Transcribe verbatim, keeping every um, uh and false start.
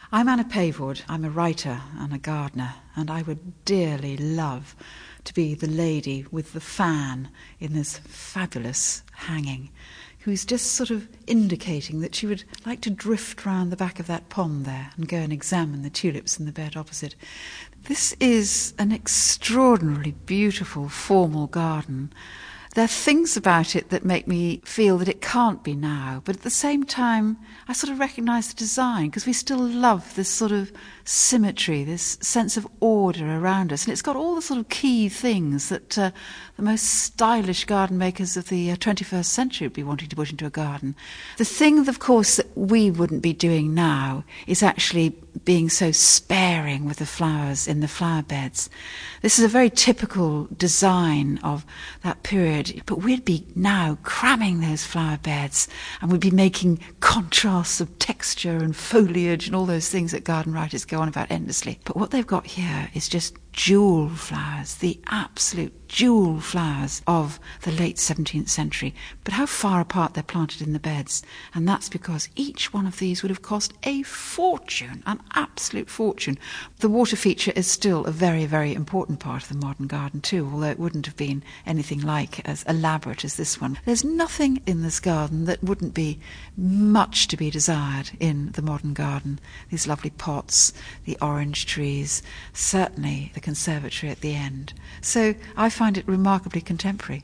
I'm Anna Pavewood. I'm a writer and a gardener, and I would dearly love to be the lady with the fan in this fabulous hanging, who's just sort of indicating that she would like to drift round the back of that pond there and go and examine the tulips in the bed opposite. This is an extraordinarily beautiful, formal garden. There are things about it that make me feel that it can't be now, but at the same time, I sort of recognise the design, because we still love this sort of symmetry, this sense of order around us. And it's got all the sort of key things that uh, the most stylish garden makers of the uh, twenty-first century would be wanting to put into a garden. The thing, of course, that we wouldn't be doing now is actually being so sparing with the flowers in the flower beds. This is a very typical design of that period, but we'd be now cramming those flower beds, and we'd be making contrasts of texture and foliage and all those things that garden writers go on about endlessly. But what they've got here is just jewel flowers, the absolute jewel flowers of the late seventeenth century. But how far apart they're planted in the beds. And that's because each one of these would have cost a fortune, an absolute fortune. The water feature is still a very, very important part of the modern garden too, although it wouldn't have been anything like as elaborate as this one. There's nothing in this garden that wouldn't be much to be desired in the modern garden. These lovely pots, the orange trees, certainly the conservatory at the end. So I find it remarkably contemporary.